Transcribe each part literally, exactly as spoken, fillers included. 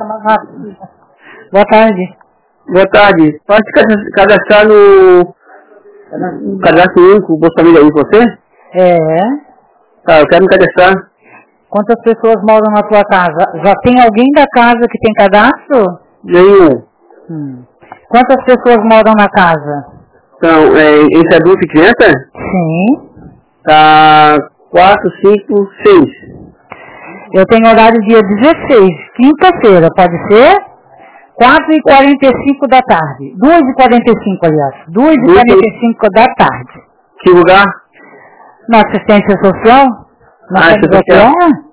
mais rápido. Boa tarde. Boa tarde. Pode se cadastrar no cadastro único Bolsa Família aí, você? É. Tá, eu quero me cadastrar. Quantas pessoas moram na tua casa? Já tem alguém da casa que tem cadastro? Nenhum. Hum. Quantas pessoas moram na casa? Então, é, esse adulto e criança? Sim. Tá quatro, cinco, seis. Eu tenho horário dia dezesseis, quinta-feira, pode ser? quatro e quarenta e cinco da tarde. duas e quarenta e cinco, aliás. duas e quarenta e cinco da tarde. Que lugar? Na assistência social? Na Ah, assistência social?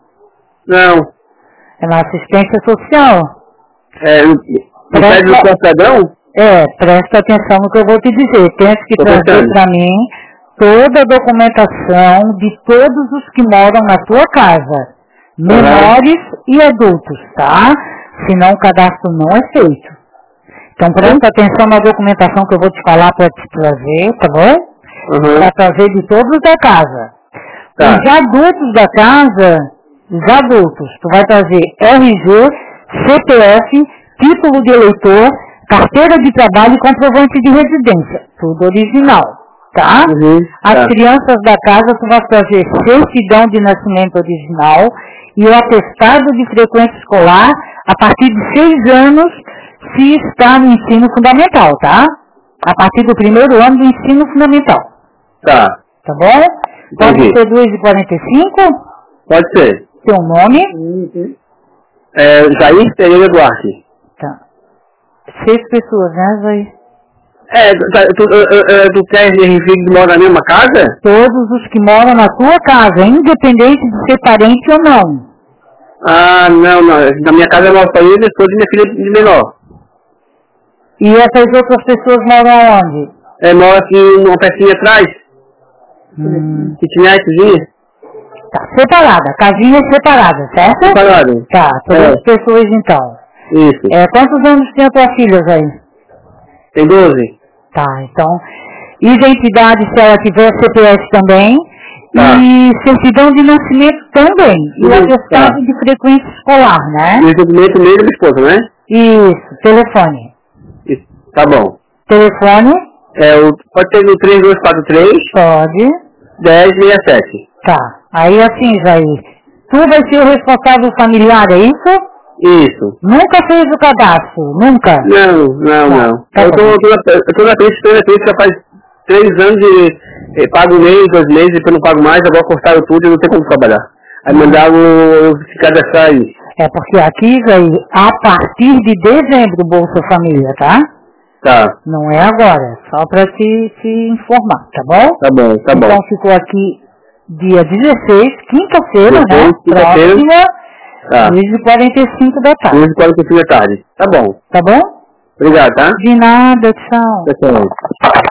Não. É na assistência social. É, no prédio do cidadão? É, presta atenção no que eu vou te dizer. Tens que Tô trazer para mim toda a documentação de todos os que moram na tua casa. Menores uhum. e adultos, tá? Senão o cadastro não é feito. Então presta atenção na documentação que eu vou te falar para te trazer, tá bom? Uhum. Para trazer de todos da casa. Tá. Os adultos da casa, os adultos, tu vai trazer R G, C P F, título de eleitor, carteira de trabalho e comprovante de residência. Tudo original, tá? Uhum. As tá. crianças da casa, tu vai trazer certidão de nascimento original e o atestado de frequência escolar a partir de seis anos, se está no ensino fundamental, tá? A partir do primeiro ano do ensino fundamental. Tá. Tá bom? Pode Entendi. ser duas e quarenta e cinco? Pode ser. Teu nome? Uhum. É, Jair Pereira Duarte. Tá. Seis pessoas, né, Jair? É, tu, tu, tu, tu quer filho que mora na mesma casa? Todos os que moram na tua casa, independente de ser parente ou não. Ah, não, não. Na minha casa é uma família, esposa e minha filha de menor. E essas outras pessoas moram aonde? É, mora aqui numa pecinha atrás. Hum. Kitnetzinha. Tá, separada, casinhas separadas, certo? Separado. Tá, todas É. as pessoas então. Isso. É, quantos anos tem a tua filha, Jair? Tem doze. Tá, então, identidade se ela tiver, C P F também, Tá. e certidão de nascimento também, e o Isso, atestado tá. de frequência escolar, né? E o documento meio da minha esposa, né? Isso, telefone. Isso. Tá bom. Telefone? É, o, pode ser no três dois quatro três, Pode. dez sessenta e sete. Tá, aí assim, Jair, tu vai ser o responsável familiar, é isso? Isso. Nunca fez o cadastro, nunca? Não, não, Tá, não. tá eu, tô, bom. eu, tô na, eu tô na frente, tô na frente já faz três anos de eh, pago um mês, dois meses, depois não pago mais, agora cortaram tudo e não tem como trabalhar. Aí mandaram eu se cadastrar aí. É porque aqui, Jair, a partir de dezembro, Bolsa Família, tá? Tá, Não é agora, só para te, te informar, tá bom? tá bom, tá bom. Então ficou aqui dia dezesseis, quinta-feira, né? dezesseis, quinta-feira. Próxima, Tá. duas e quarenta e cinco da tarde. duas e quarenta e cinco da tarde. Tá bom. Tá bom? Obrigado, tá? De nada, tchau. Tchau.